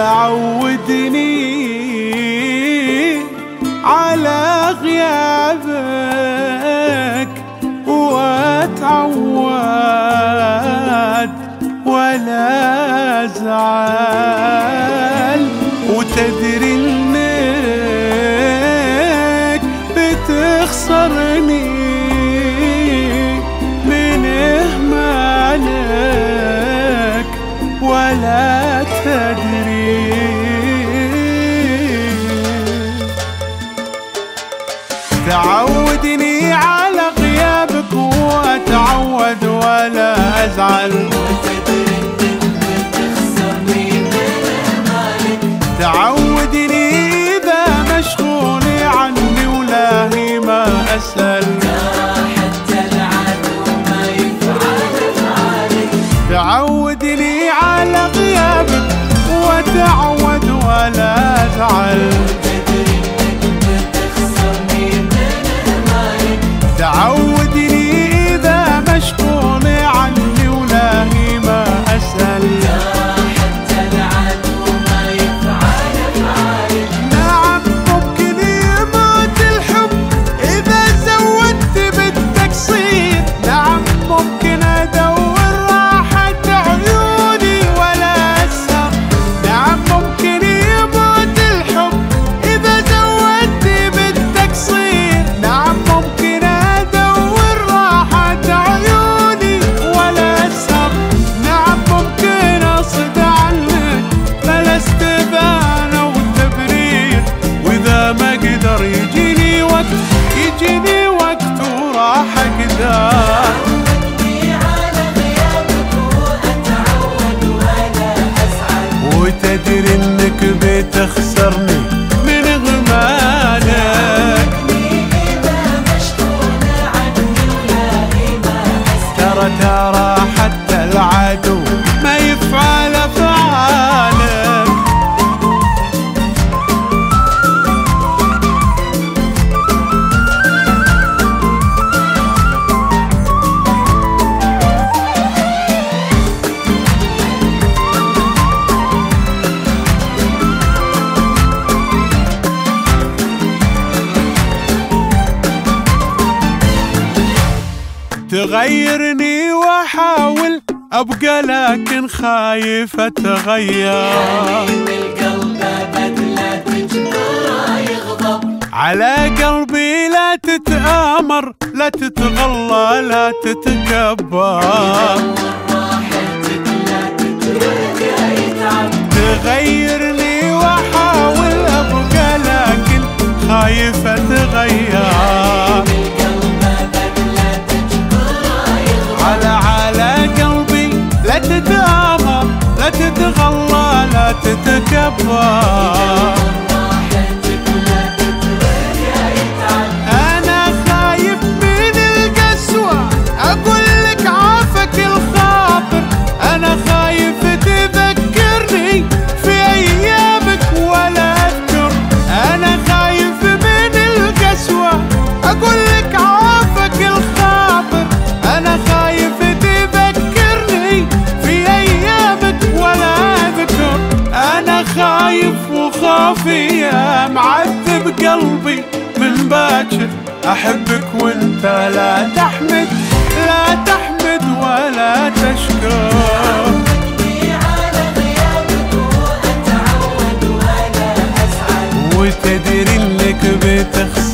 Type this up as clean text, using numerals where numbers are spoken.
تعودني على غيابك واتعود ولا ازعل، وتدري انك بتخسرني من اهمالك ولا تدري. تعودني على غيابك واتعود ولا ازعل، وتدري انك بتخسرني من اهمالك. تعودني اذا مشغول عني ولاهي ما اسال، حتى العدو ما يفعل افعالك. تعودني على غيابك واتعود ولا ازعل، تعودني إذا مشغول عني ولاهي ما أسأل، حتى العدو ما يفعل افعالك. نعم ممكن يموت الحب إذا زودت بالتقصير، نعم ممكن أدور راحة عيوني ولا أسهر، نعم ممكن يموت الحب إذا زودت بالتقصير، نعم ممكن يجيني وقت وراح اقدر. تعودني على غيابك واتعود ولا ازعل، وتدري انك بتخسرني من غمالك، اذا مشغول عني ولاهي ما اسال. ترى حتى العدو ما يفعل افعالك. تغيرني واحاول ابقى لكن خايف اتغير، القلب بدله تجبره يغضب، على قلبي لا تتآمر لا تتغلى لا تتكبر، راحتك لا تتركه يتعب. تغيرني واحاول ابقى لكن خايف اتغير، على قلبي لا تتآمر لا تتغلى لا تتكبر، أنا خايف من القسوة أقول لك عافك الخاطر، أنا خايف تذكرني في أيامك ولا أذكر، أنا خايف من القسوة أقول لك عافك الخاطر، أنا خايف تذكرني في أيامك ولا أذكر، أنا خايف وخافي يا معذب قلبي من باكر، أحبك وانت لا تحمد لا تحمد ولا تشكر. تعودني على غيابك واتعود ولا ازعل، وتدري انك بتخسر